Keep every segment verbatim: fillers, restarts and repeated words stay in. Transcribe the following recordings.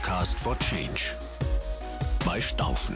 Podcast for Change bei Staufen.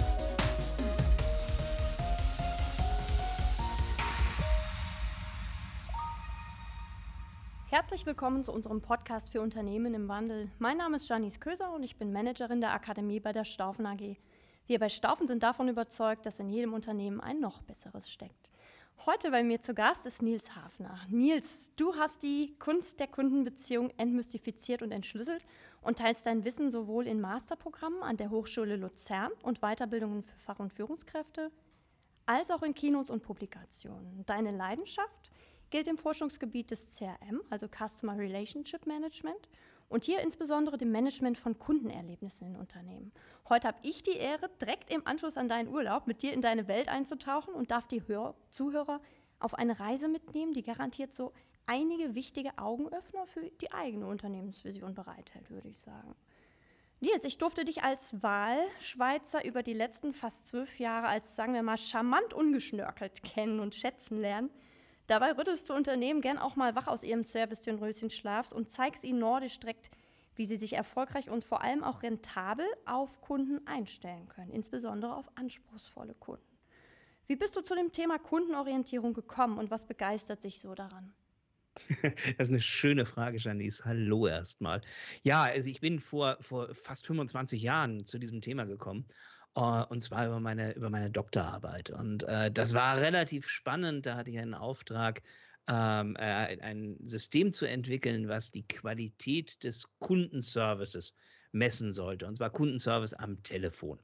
Herzlich willkommen zu unserem Podcast für Unternehmen im Wandel. Mein Name ist Janice Köser und ich bin Managerin der Akademie bei der Staufen A G. Wir bei Staufen sind davon überzeugt, dass in jedem Unternehmen ein noch besseres steckt. Heute bei mir zu Gast ist Nils Hafner. Nils, du hast die Kunst der Kundenbeziehung entmystifiziert und entschlüsselt und teilst dein Wissen sowohl in Masterprogrammen an der Hochschule Luzern und Weiterbildungen für Fach- und Führungskräfte, als auch in Kinos und Publikationen. Deine Leidenschaft gilt im Forschungsgebiet des C R M, also Customer Relationship Management, und hier insbesondere dem Management von Kundenerlebnissen in Unternehmen. Heute habe ich die Ehre, direkt im Anschluss an deinen Urlaub mit dir in deine Welt einzutauchen und darf die Hör- Zuhörer auf eine Reise mitnehmen, die garantiert so einige wichtige Augenöffner für die eigene Unternehmensvision bereithält, würde ich sagen. Nils, ich durfte dich als Wahlschweizer über die letzten fast zwölf Jahre als, sagen wir mal, charmant ungeschnörkelt kennen und schätzen lernen. Dabei rüttelst du Unternehmen gern auch mal wach aus ihrem Service-Schlafs und zeigst ihnen nordisch direkt, wie sie sich erfolgreich und vor allem auch rentabel auf Kunden einstellen können, insbesondere auf anspruchsvolle Kunden. Wie bist du zu dem Thema Kundenorientierung gekommen und was begeistert dich so daran? Das ist eine schöne Frage, Janice. Hallo erstmal. Ja, also ich bin vor, vor fast fünfundzwanzig Jahren zu diesem Thema gekommen. Uh, und zwar über meine, über meine Doktorarbeit. Und uh, das war relativ spannend. Da hatte ich einen Auftrag, ähm, äh, ein System zu entwickeln, was die Qualität des Kundenservices messen sollte. Und zwar Kundenservice am Telefon.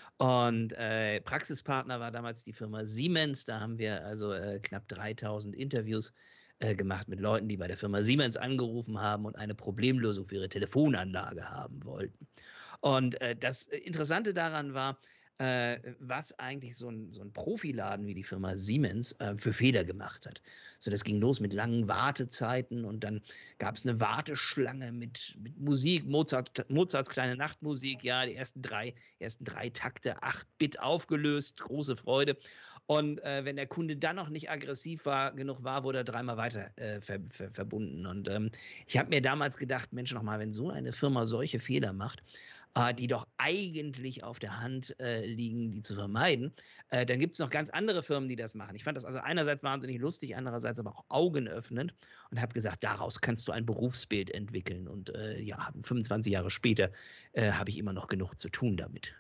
Und äh, Praxispartner war damals die Firma Siemens. Da haben wir also äh, knapp dreitausend Interviews äh, gemacht mit Leuten, die bei der Firma Siemens angerufen haben und eine Problemlösung für ihre Telefonanlage haben wollten. Und äh, das Interessante daran war, äh, was eigentlich so ein, so ein Profiladen wie die Firma Siemens äh, für Fehler gemacht hat. So, das ging los mit langen Wartezeiten und dann gab es eine Warteschlange mit, mit Musik, Mozart, Mozarts kleine Nachtmusik, ja, die ersten drei, ersten drei Takte, acht Bit aufgelöst, große Freude. Und äh, wenn der Kunde dann noch nicht aggressiv war, genug war, wurde er dreimal weiter äh, ver, ver, verbunden. Und ähm, ich habe mir damals gedacht, Mensch, nochmal, wenn so eine Firma solche Fehler macht, äh, die doch eigentlich auf der Hand äh, liegen, die zu vermeiden, äh, dann gibt es noch ganz andere Firmen, die das machen. Ich fand das also einerseits wahnsinnig lustig, andererseits aber auch augenöffnend und habe gesagt, daraus kannst du ein Berufsbild entwickeln. Und äh, ja, fünfundzwanzig Jahre später äh, habe ich immer noch genug zu tun damit.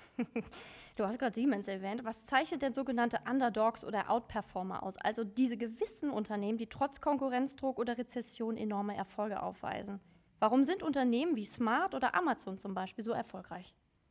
Du hast gerade Siemens erwähnt. Was zeichnet denn sogenannte Underdogs oder Outperformer aus? Also diese gewissen Unternehmen, die trotz Konkurrenzdruck oder Rezession enorme Erfolge aufweisen. Warum sind Unternehmen wie Smart oder Amazon zum Beispiel so erfolgreich?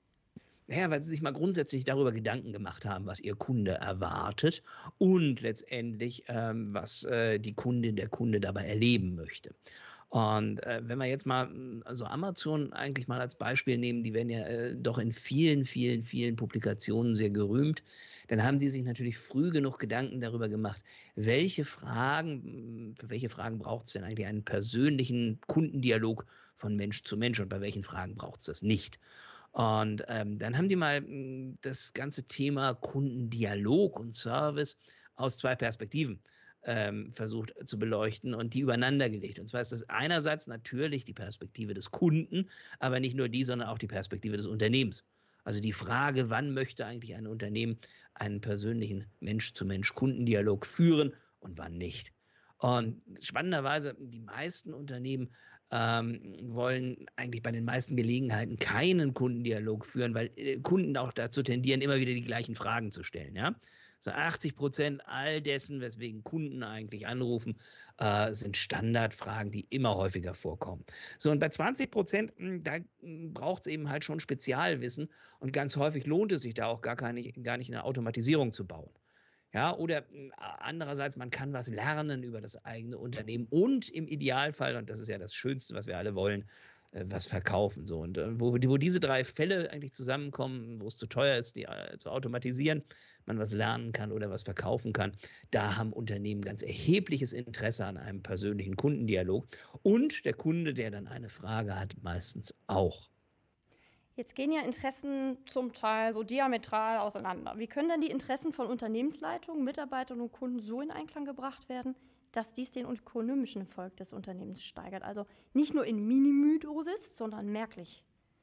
Naja, weil sie sich mal grundsätzlich darüber Gedanken gemacht haben, was ihr Kunde erwartet und letztendlich, ähm, was äh, die Kundin, der Kunde dabei erleben möchte. Und äh, wenn wir jetzt mal also Amazon eigentlich mal als Beispiel nehmen, die werden ja äh, doch in vielen, vielen, vielen Publikationen sehr gerühmt, dann haben die sich natürlich früh genug Gedanken darüber gemacht, welche Fragen, für welche Fragen braucht es denn eigentlich einen persönlichen Kundendialog von Mensch zu Mensch und bei welchen Fragen braucht es das nicht? Und ähm, dann haben die mal mh, das ganze Thema Kundendialog und Service aus zwei Perspektiven ähm, versucht zu beleuchten und die übereinander gelegt. Und zwar ist das einerseits natürlich die Perspektive des Kunden, aber nicht nur die, sondern auch die Perspektive des Unternehmens. Also die Frage, wann möchte eigentlich ein Unternehmen einen persönlichen Mensch-zu-Mensch-Kundendialog führen und wann nicht. Und spannenderweise, die meisten Unternehmen ähm, wollen eigentlich bei den meisten Gelegenheiten keinen Kundendialog führen, weil äh, Kunden auch dazu tendieren, immer wieder die gleichen Fragen zu stellen. Ja? So achtzig Prozent all dessen, weswegen Kunden eigentlich anrufen, äh, sind Standardfragen, die immer häufiger vorkommen. So, und bei zwanzig Prozent, da braucht es eben halt schon Spezialwissen und ganz häufig lohnt es sich da auch gar, keine, gar nicht eine Automatisierung zu bauen. Ja, oder andererseits, man kann was lernen über das eigene Unternehmen und im Idealfall, und das ist ja das Schönste, was wir alle wollen, was verkaufen. So. Und wo, wo diese drei Fälle eigentlich zusammenkommen, wo es zu teuer ist, die äh, zu automatisieren, man was lernen kann oder was verkaufen kann, da haben Unternehmen ganz erhebliches Interesse an einem persönlichen Kundendialog und der Kunde, der dann eine Frage hat, meistens auch. Jetzt gehen ja Interessen zum Teil so diametral auseinander. Wie können denn die Interessen von Unternehmensleitungen, Mitarbeitern und Kunden so in Einklang gebracht werden, dass dies den ökonomischen Erfolg des Unternehmens steigert? Also nicht nur in Minimydosis, sondern merklich.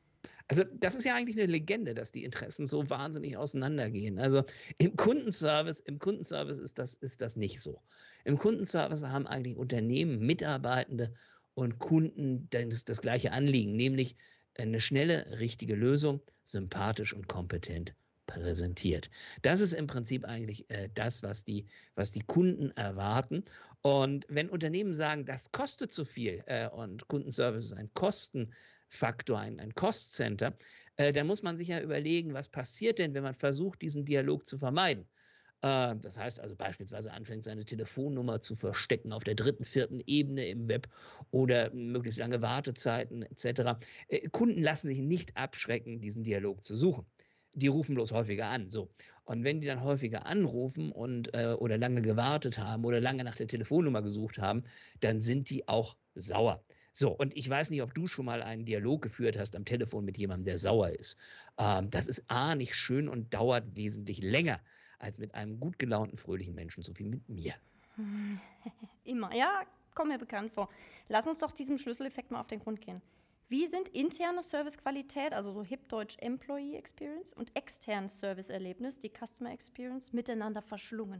Also das ist ja eigentlich eine Legende, dass die Interessen so wahnsinnig auseinandergehen. Also im Kundenservice, im Kundenservice ist das, ist das nicht so. Im Kundenservice haben eigentlich Unternehmen, Mitarbeitende und Kunden das, das gleiche Anliegen, nämlich eine schnelle, richtige Lösung, sympathisch und kompetent präsentiert. Das ist im Prinzip eigentlich äh, das, was die, was die Kunden erwarten. Und wenn Unternehmen sagen, das kostet zu viel äh, und Kundenservice ist ein Kostenfaktor, ein, ein Cost-Center, äh, dann muss man sich ja überlegen, was passiert denn, wenn man versucht, diesen Dialog zu vermeiden. Äh, das heißt also beispielsweise anfängt, seine Telefonnummer zu verstecken auf der dritten, vierten Ebene im Web oder möglichst lange Wartezeiten et cetera. Äh, Kunden lassen sich nicht abschrecken, diesen Dialog zu suchen. Die rufen bloß häufiger an. So. Und wenn die dann häufiger anrufen und äh, oder lange gewartet haben oder lange nach der Telefonnummer gesucht haben, dann sind die auch sauer. So, und ich weiß nicht, ob du schon mal einen Dialog geführt hast am Telefon mit jemandem, der sauer ist. Ähm, das ist A, nicht schön und dauert wesentlich länger als mit einem gut gelaunten, fröhlichen Menschen, so wie mit mir. Immer, ja, kommt mir bekannt vor. Lass uns doch diesem Schlüsseleffekt mal auf den Grund gehen. Wie sind interne Servicequalität, also so hip-deutsch Employee Experience, und externes Serviceerlebnis, die Customer Experience, miteinander verschlungen?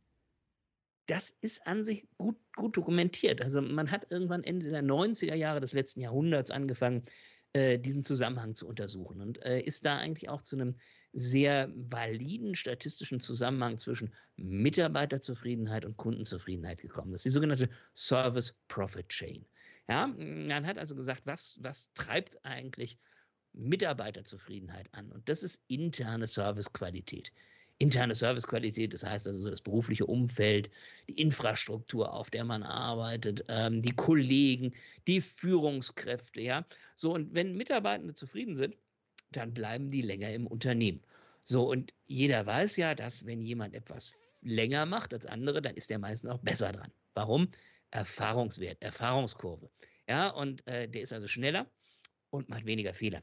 Das ist an sich gut, gut dokumentiert. Also man hat irgendwann Ende der neunziger Jahre des letzten Jahrhunderts angefangen, äh, diesen Zusammenhang zu untersuchen und äh, ist da eigentlich auch zu einem sehr validen statistischen Zusammenhang zwischen Mitarbeiterzufriedenheit und Kundenzufriedenheit gekommen. Das ist die sogenannte Service Profit Chain. Ja, man hat also gesagt, was, was treibt eigentlich Mitarbeiterzufriedenheit an? Und das ist interne Servicequalität. Interne Servicequalität, das heißt also so das berufliche Umfeld, die Infrastruktur, auf der man arbeitet, ähm, die Kollegen, die Führungskräfte, ja. So, und wenn Mitarbeitende zufrieden sind, dann bleiben die länger im Unternehmen. So, und jeder weiß ja, dass wenn jemand etwas länger macht als andere, dann ist der meistens auch besser dran. Warum? Erfahrungswert, Erfahrungskurve. Ja, und äh, der ist also schneller und macht weniger Fehler.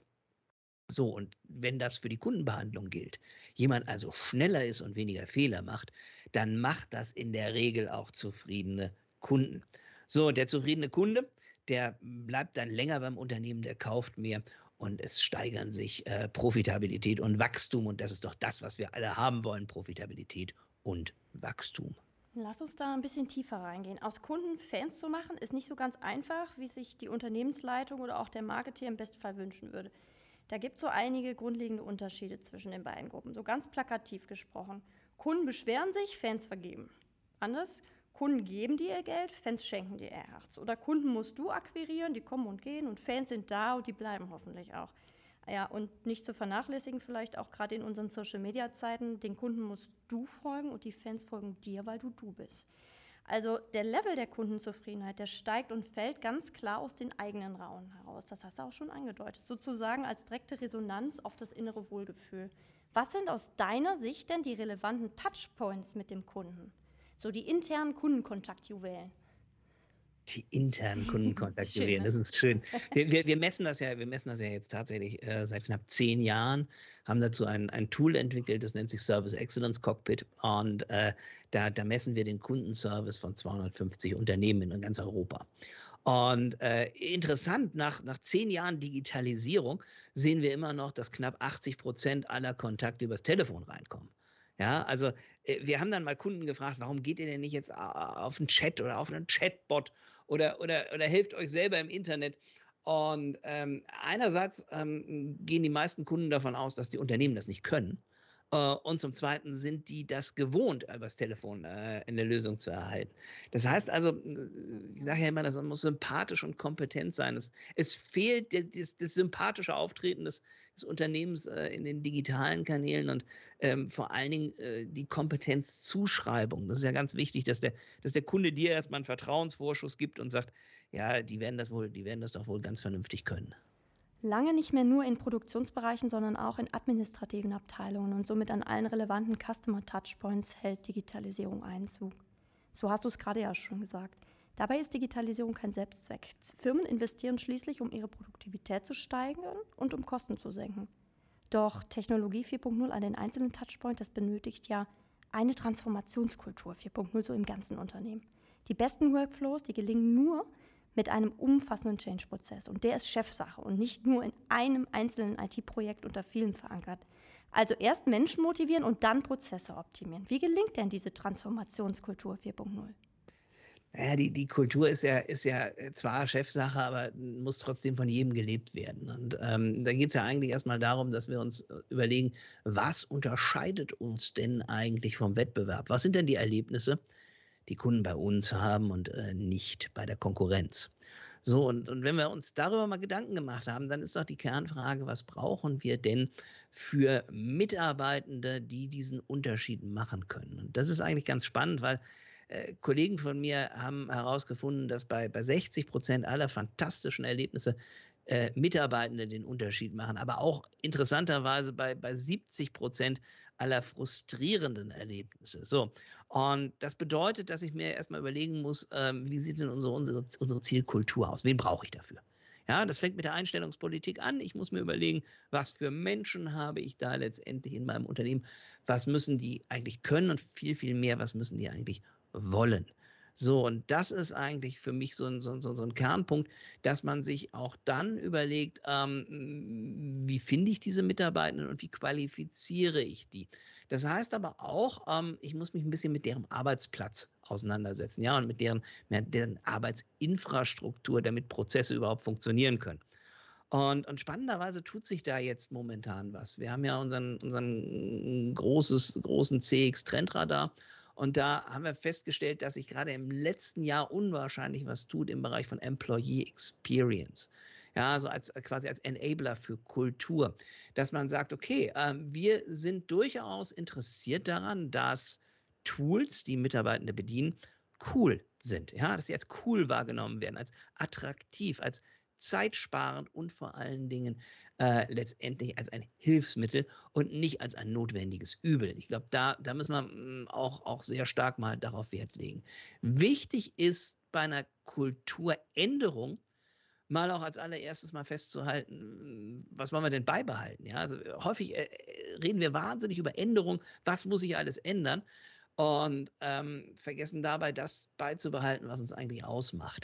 So, und wenn das für die Kundenbehandlung gilt, jemand also schneller ist und weniger Fehler macht, dann macht das in der Regel auch zufriedene Kunden. So, der zufriedene Kunde, der bleibt dann länger beim Unternehmen, der kauft mehr und es steigern sich äh, Profitabilität und Wachstum. Und das ist doch das, was wir alle haben wollen, Profitabilität und Wachstum. Lass uns da ein bisschen tiefer reingehen. Aus Kunden Fans zu machen, ist nicht so ganz einfach, wie sich die Unternehmensleitung oder auch der Marketer im besten Fall wünschen würde. Da gibt es so einige grundlegende Unterschiede zwischen den beiden Gruppen, so ganz plakativ gesprochen. Kunden beschweren sich, Fans vergeben. Anders, Kunden geben dir ihr Geld, Fans schenken dir ihr Herz. Oder Kunden musst du akquirieren, die kommen und gehen und Fans sind da und die bleiben hoffentlich auch. Ja, und nicht zu vernachlässigen vielleicht auch gerade in unseren Social-Media-Zeiten, den Kunden musst du folgen und die Fans folgen dir, weil du du bist. Also der Level der Kundenzufriedenheit, der steigt und fällt ganz klar aus den eigenen Rauen heraus. Das hast du auch schon angedeutet, sozusagen als direkte Resonanz auf das innere Wohlgefühl. Was sind aus deiner Sicht denn die relevanten Touchpoints mit dem Kunden? So die internen Kundenkontaktjuwelen. Die internen Kundenkontaktjuwelen, Schön, ne? das ist schön. Wir, wir, wir messen das ja, wir messen das ja jetzt tatsächlich äh, seit knapp zehn Jahren, haben dazu ein, ein Tool entwickelt, das nennt sich Service Excellence Cockpit und äh, da, da messen wir den Kundenservice von zweihundertfünfzig Unternehmen in ganz Europa. Und äh, interessant, nach, nach zehn Jahren Digitalisierung sehen wir immer noch, dass knapp achtzig Prozent aller Kontakte übers Telefon reinkommen. Ja, also äh, wir haben dann mal Kunden gefragt, warum geht ihr denn nicht jetzt auf einen Chat oder auf einen Chatbot oder, oder, oder helft euch selber im Internet? Und ähm, einerseits ähm, gehen die meisten Kunden davon aus, dass die Unternehmen das nicht können. Äh, und zum Zweiten sind die das gewohnt, über das Telefon äh, eine Lösung zu erhalten. Das heißt also, ich sage ja immer, das muss sympathisch und kompetent sein. Es, es fehlt das, das sympathische Auftreten des, des Unternehmens äh, in den digitalen Kanälen und ähm, vor allen Dingen äh, die Kompetenzzuschreibung. Das ist ja ganz wichtig, dass der, dass der Kunde dir erstmal einen Vertrauensvorschuss gibt und sagt, ja, die werden das wohl, die werden das doch wohl ganz vernünftig können. Lange nicht mehr nur in Produktionsbereichen, sondern auch in administrativen Abteilungen und somit an allen relevanten Customer Touchpoints hält Digitalisierung Einzug. So hast du es gerade ja schon gesagt. Dabei ist Digitalisierung kein Selbstzweck. Firmen investieren schließlich, um ihre Produktivität zu steigern und um Kosten zu senken. Doch Technologie vier Punkt null an den einzelnen Touchpoint, das benötigt ja eine Transformationskultur vier Punkt null so im ganzen Unternehmen. Die besten Workflows, die gelingen nur, mit einem umfassenden Change-Prozess. Und der ist Chefsache und nicht nur in einem einzelnen I T-Projekt unter vielen verankert. Also erst Menschen motivieren und dann Prozesse optimieren. Wie gelingt denn diese Transformationskultur vier Punkt null? Naja, die, die Kultur ist ja, ist ja zwar Chefsache, aber muss trotzdem von jedem gelebt werden. Und ähm, da geht es ja eigentlich erstmal darum, dass wir uns überlegen, was unterscheidet uns denn eigentlich vom Wettbewerb? Was sind denn die Erlebnisse, die Kunden bei uns haben und äh, nicht bei der Konkurrenz? So, und, und wenn wir uns darüber mal Gedanken gemacht haben, dann ist doch die Kernfrage, was brauchen wir denn für Mitarbeitende, die diesen Unterschied machen können? Und das ist eigentlich ganz spannend, weil äh, Kollegen von mir haben herausgefunden, dass bei, bei sechzig Prozent aller fantastischen Erlebnisse äh, Mitarbeitende den Unterschied machen, aber auch interessanterweise bei, bei siebzig Prozent aller frustrierenden Erlebnisse. So, und das bedeutet, dass ich mir erstmal überlegen muss, ähm, wie sieht denn unsere, unsere, unsere Zielkultur aus? Wen brauche ich dafür? Ja, das fängt mit der Einstellungspolitik an. Ich muss mir überlegen, was für Menschen habe ich da letztendlich in meinem Unternehmen? Was müssen die eigentlich können und viel, viel mehr, was müssen die eigentlich wollen? So, und das ist eigentlich für mich so ein, so ein, so ein Kernpunkt, dass man sich auch dann überlegt, ähm, wie finde ich diese Mitarbeitenden und wie qualifiziere ich die? Das heißt aber auch, ähm, ich muss mich ein bisschen mit deren Arbeitsplatz auseinandersetzen, ja, und mit deren, mit deren Arbeitsinfrastruktur, damit Prozesse überhaupt funktionieren können. Und, und spannenderweise tut sich da jetzt momentan was. Wir haben ja unseren, unseren großes, großen C X-Trendradar. Und da haben wir festgestellt, dass sich gerade im letzten Jahr unwahrscheinlich was tut im Bereich von Employee Experience. Ja, also als, quasi als Enabler für Kultur. Dass man sagt, okay, äh, wir sind durchaus interessiert daran, dass Tools, die Mitarbeitende bedienen, cool sind. Ja, dass sie als cool wahrgenommen werden, als attraktiv, als zeitsparend und vor allen Dingen äh, letztendlich als ein Hilfsmittel und nicht als ein notwendiges Übel. Ich glaube, da, da müssen wir mh, auch, auch sehr stark mal darauf Wert legen. Wichtig ist bei einer Kulturänderung mal auch als allererstes mal festzuhalten, was wollen wir denn beibehalten? Ja, also häufig äh, reden wir wahnsinnig über Änderung, was muss sich alles ändern und ähm, vergessen dabei das beizubehalten, was uns eigentlich ausmacht.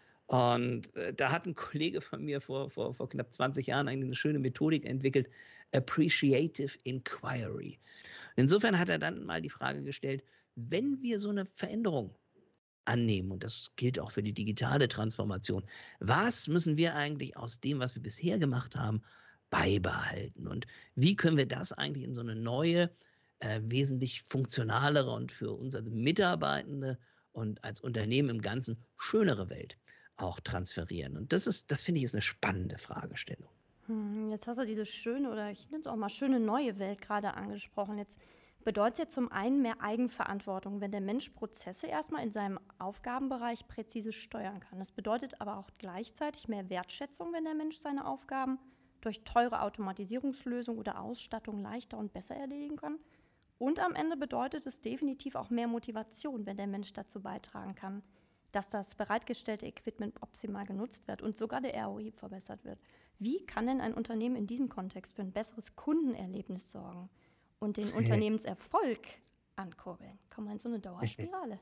Und äh, da hat ein Kollege von mir vor, vor, vor knapp zwanzig Jahren eine schöne Methodik entwickelt, Appreciative Inquiry. Insofern hat er dann mal die Frage gestellt, wenn wir so eine Veränderung annehmen, und das gilt auch für die digitale Transformation, was müssen wir eigentlich aus dem, was wir bisher gemacht haben, beibehalten? Und wie können wir das eigentlich in so eine neue, äh, wesentlich funktionalere und für uns als Mitarbeitende und als Unternehmen im Ganzen schönere Welt auch transferieren? Und das ist, das finde ich, ist eine spannende Fragestellung. Hm, jetzt hast du diese schöne oder ich nenne es auch mal schöne neue Welt gerade angesprochen. Jetzt bedeutet ja zum einen mehr Eigenverantwortung, wenn der Mensch Prozesse erstmal in seinem Aufgabenbereich präzise steuern kann. Das bedeutet aber auch gleichzeitig mehr Wertschätzung, wenn der Mensch seine Aufgaben durch teure Automatisierungslösungen oder Ausstattung leichter und besser erledigen kann. Und am Ende bedeutet es definitiv auch mehr Motivation, wenn der Mensch dazu beitragen kann, dass das bereitgestellte Equipment optimal genutzt wird und sogar der R O I verbessert wird. Wie kann denn ein Unternehmen in diesem Kontext für ein besseres Kundenerlebnis sorgen und den Unternehmenserfolg ankurbeln? Kommen wir in so eine Dauerspirale?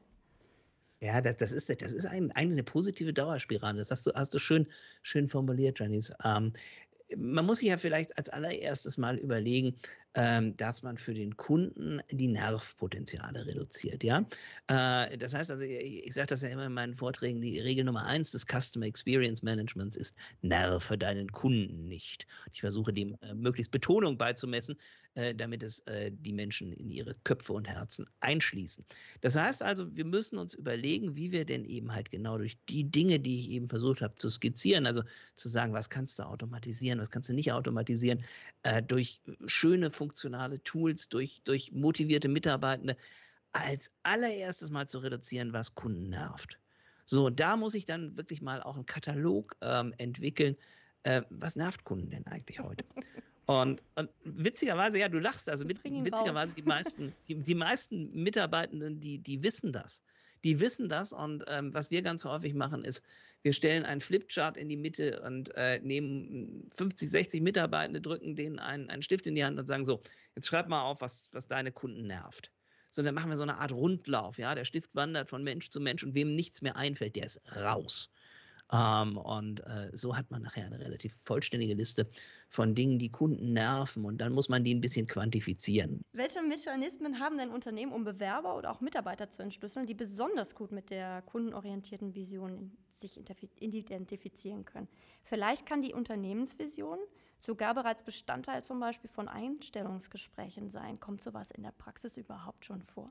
Ja, das, das ist, das ist ein, eigentlich eine positive Dauerspirale. Das hast du, hast du schön, schön formuliert, Janice. Ähm, man muss sich ja vielleicht als allererstes mal überlegen, ähm, dass man für den Kunden die Nervpotenziale reduziert. Ja? Äh, das heißt also, ich, ich sage das ja immer in meinen Vorträgen, die Regel Nummer eins des Customer Experience Managements ist, nerve deinen Kunden nicht. Ich versuche dem äh, möglichst Betonung beizumessen, äh, damit es äh, die Menschen in ihre Köpfe und Herzen einschließen. Das heißt also, wir müssen uns überlegen, wie wir denn eben halt genau durch die Dinge, die ich eben versucht habe zu skizzieren, also zu sagen, was kannst du automatisieren, was kannst du nicht automatisieren, äh, durch schöne funktionale Tools, durch, durch motivierte Mitarbeitende, als allererstes mal zu reduzieren, was Kunden nervt. So, da muss ich dann wirklich mal auch einen Katalog ähm, entwickeln, äh, was nervt Kunden denn eigentlich heute? Und, und witzigerweise, ja, du lachst, also mit, witzigerweise die meisten, die, die meisten Mitarbeitenden, die, die wissen das. Die wissen das und ähm, was wir ganz häufig machen ist, wir stellen einen Flipchart in die Mitte und äh, nehmen fünfzig, sechzig Mitarbeitende, drücken denen einen, einen Stift in die Hand und sagen so, jetzt schreib mal auf, was, was deine Kunden nervt. So, dann machen wir so eine Art Rundlauf, ja, der Stift wandert von Mensch zu Mensch und wem nichts mehr einfällt, der ist raus. Ähm, und äh, so hat man nachher eine relativ vollständige Liste von Dingen, die Kunden nerven. Und dann muss man die ein bisschen quantifizieren. Welche Mechanismen haben denn Unternehmen, um Bewerber oder auch Mitarbeiter zu entschlüsseln, die besonders gut mit der kundenorientierten Vision sich identifizieren können? Vielleicht kann die Unternehmensvision sogar bereits Bestandteil zum Beispiel von Einstellungsgesprächen sein. Kommt sowas in der Praxis überhaupt schon vor?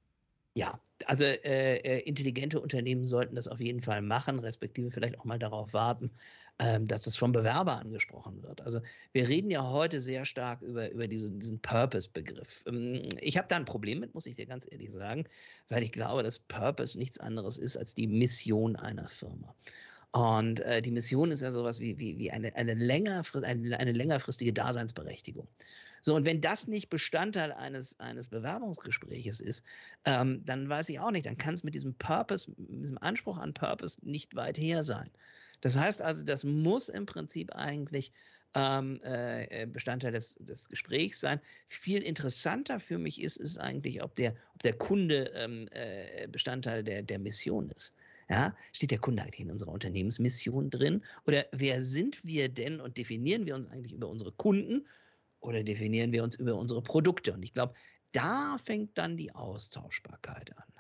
Ja, also äh, äh, intelligente Unternehmen sollten das auf jeden Fall machen, respektive vielleicht auch mal darauf warten, ähm, dass es vom Bewerber angesprochen wird. Also wir reden ja heute sehr stark über, über diesen, diesen Purpose-Begriff. Ähm, ich habe da ein Problem mit, muss ich dir ganz ehrlich sagen, weil ich glaube, dass Purpose nichts anderes ist als die Mission einer Firma. Und äh, die Mission ist ja sowas wie, wie, wie eine, eine, längerfrist, eine, eine längerfristige Daseinsberechtigung. So, und wenn das nicht Bestandteil eines, eines Bewerbungsgespräches ist, ähm, dann weiß ich auch nicht, dann kann es mit diesem Purpose, mit diesem Anspruch an Purpose nicht weit her sein. Das heißt also, das muss im Prinzip eigentlich ähm, äh, Bestandteil des, des Gesprächs sein. Viel interessanter für mich ist, ist eigentlich, ob der, ob der Kunde ähm, äh, Bestandteil der, der Mission ist. Ja, steht der Kunde eigentlich in unserer Unternehmensmission drin? Oder wer sind wir denn und definieren wir uns eigentlich über unsere Kunden oder definieren wir uns über unsere Produkte? Und ich glaube, da fängt dann die Austauschbarkeit an.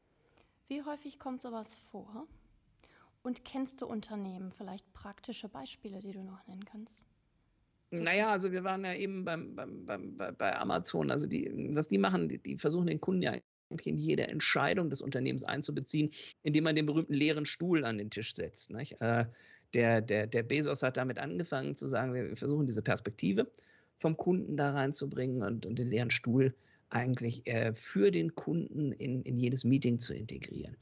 Wie häufig kommt sowas vor? Und kennst du Unternehmen, vielleicht praktische Beispiele, die du noch nennen kannst? Naja, also wir waren ja eben beim, beim, beim, bei Amazon. Also die, was die machen, die, die versuchen den Kunden ja in jede Entscheidung des Unternehmens einzubeziehen, indem man den berühmten leeren Stuhl an den Tisch setzt. Nicht? Äh, der, der, der Bezos hat damit angefangen zu sagen, wir versuchen diese Perspektive vom Kunden da reinzubringen und, und den leeren Stuhl eigentlich äh, für den Kunden in, in jedes Meeting zu integrieren.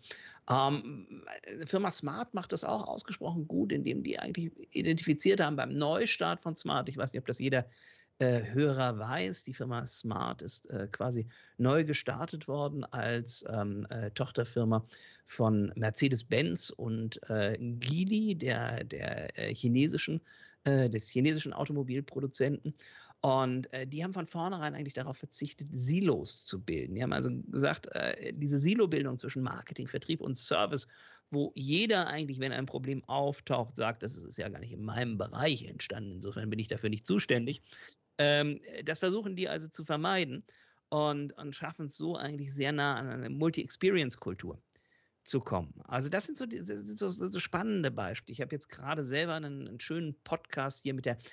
Ähm, die Firma Smart macht das auch ausgesprochen gut, indem die eigentlich identifiziert haben beim Neustart von Smart, ich weiß nicht, ob das jeder äh, Hörer weiß, die Firma Smart ist äh, quasi neu gestartet worden als ähm, äh, Tochterfirma von Mercedes-Benz und äh, Geely, der, der äh, chinesischen, äh, des chinesischen Automobilproduzenten. Und äh, die haben von vornherein eigentlich darauf verzichtet, Silos zu bilden. Die haben also gesagt, äh, diese Silobildung zwischen Marketing, Vertrieb und Service, wo jeder eigentlich, wenn ein Problem auftaucht, sagt, das ist ja gar nicht in meinem Bereich entstanden, insofern bin ich dafür nicht zuständig. Ähm, das versuchen die also zu vermeiden und, und schaffen es so eigentlich sehr nah an eine Multi-Experience-Kultur zu kommen. Also das sind so, die, sind so, so spannende Beispiele. Ich habe jetzt gerade selber einen, einen schönen Podcast hier mit der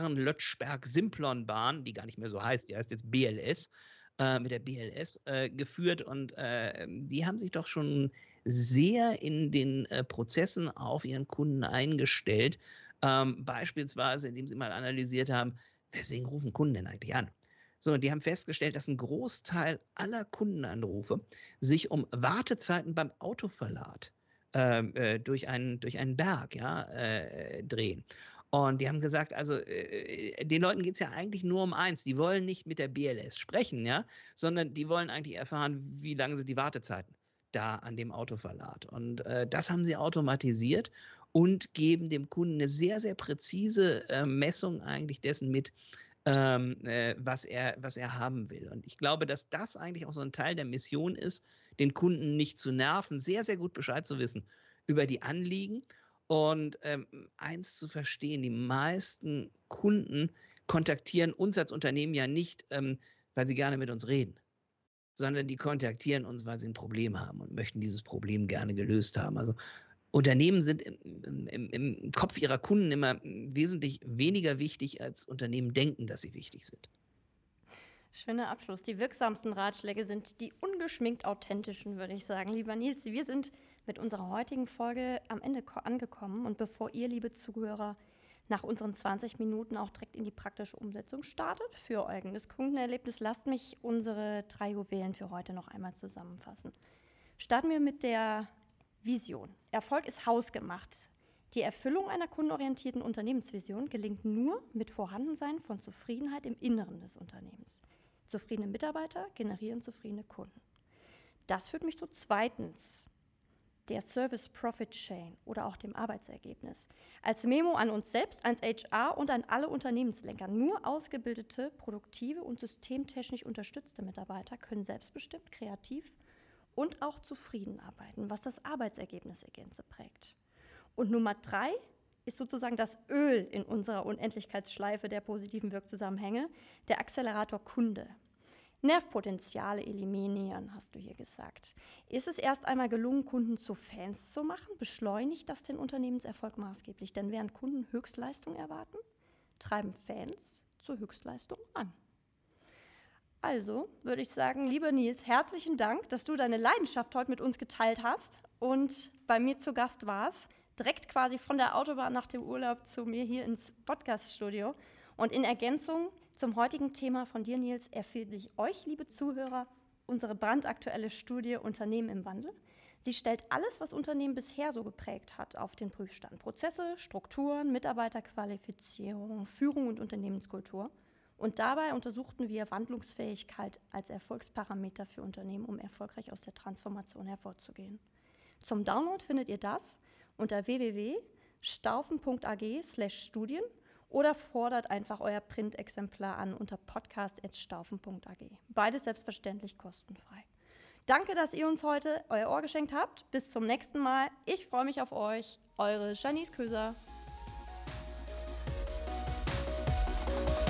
Bern-Lötschberg-Simplon-Bahn, die gar nicht mehr so heißt, die heißt jetzt B L S, äh, mit der B L S äh, geführt und äh, die haben sich doch schon sehr in den äh, Prozessen auf ihren Kunden eingestellt, ähm, beispielsweise indem sie mal analysiert haben, weswegen rufen Kunden denn eigentlich an? So, und die haben festgestellt, dass ein Großteil aller Kundenanrufe sich um Wartezeiten beim Autoverlad ähm, äh, durch, einen, durch einen Berg ja, äh, drehen. Und die haben gesagt, also äh, den Leuten geht es ja eigentlich nur um eins. Die wollen nicht mit der B L S sprechen, ja, sondern die wollen eigentlich erfahren, wie lange sind die Wartezeiten da an dem Autoverlad. Und äh, das haben sie automatisiert und geben dem Kunden eine sehr, sehr präzise äh, Messung eigentlich dessen mit, ähm, äh, was er, was er haben will. Und ich glaube, dass das eigentlich auch so ein Teil der Mission ist, den Kunden nicht zu nerven, sehr, sehr gut Bescheid zu wissen über die Anliegen und ähm, eins zu verstehen, die meisten Kunden kontaktieren uns als Unternehmen ja nicht, ähm, weil sie gerne mit uns reden, sondern die kontaktieren uns, weil sie ein Problem haben und möchten dieses Problem gerne gelöst haben. Also Unternehmen sind im, im, im Kopf ihrer Kunden immer wesentlich weniger wichtig, als Unternehmen denken, dass sie wichtig sind. Schöner Abschluss. Die wirksamsten Ratschläge sind die ungeschminkt authentischen, würde ich sagen. Lieber Nils, wir sind mit unserer heutigen Folge am Ende angekommen. Und bevor ihr, liebe Zuhörer, nach unseren zwanzig Minuten auch direkt in die praktische Umsetzung startet für euer eigenes Kundenerlebnis, lasst mich unsere drei Juwelen für heute noch einmal zusammenfassen. Starten wir mit der Vision. Erfolg ist hausgemacht. Die Erfüllung einer kundenorientierten Unternehmensvision gelingt nur mit Vorhandensein von Zufriedenheit im Inneren des Unternehmens. Zufriedene Mitarbeiter generieren zufriedene Kunden. Das führt mich zu zweitens, der Service Profit Chain oder auch dem Arbeitsergebnis. Als Memo an uns selbst, ans H R und an alle Unternehmenslenker. Nur ausgebildete, produktive und systemtechnisch unterstützte Mitarbeiter können selbstbestimmt, kreativ und auch zufrieden arbeiten, was das Arbeitsergebnis der Gänze prägt. Und Nummer drei ist sozusagen das Öl in unserer Unendlichkeitsschleife der positiven Wirkzusammenhänge, der Accelerator Kunde. Nervpotenziale eliminieren, hast du hier gesagt. Ist es erst einmal gelungen, Kunden zu Fans zu machen? Beschleunigt das den Unternehmenserfolg maßgeblich? Denn während Kunden Höchstleistung erwarten, treiben Fans zur Höchstleistung an. Also würde ich sagen, lieber Nils, herzlichen Dank, dass du deine Leidenschaft heute mit uns geteilt hast und bei mir zu Gast warst. Direkt quasi von der Autobahn nach dem Urlaub zu mir hier ins Podcast-Studio. Und in Ergänzung zum heutigen Thema von dir, Nils, empfehle ich euch, liebe Zuhörer, unsere brandaktuelle Studie Unternehmen im Wandel. Sie stellt alles, was Unternehmen bisher so geprägt hat, auf den Prüfstand. Prozesse, Strukturen, Mitarbeiterqualifizierung, Führung und Unternehmenskultur. Und dabei untersuchten wir Wandlungsfähigkeit als Erfolgsparameter für Unternehmen, um erfolgreich aus der Transformation hervorzugehen. Zum Download findet ihr das unter w w w punkt staufen punkt a g slash studien oder fordert einfach euer Printexemplar an unter podcast at staufen punkt a g. Beides selbstverständlich kostenfrei. Danke, dass ihr uns heute euer Ohr geschenkt habt. Bis zum nächsten Mal. Ich freue mich auf euch. Eure Janice Köser.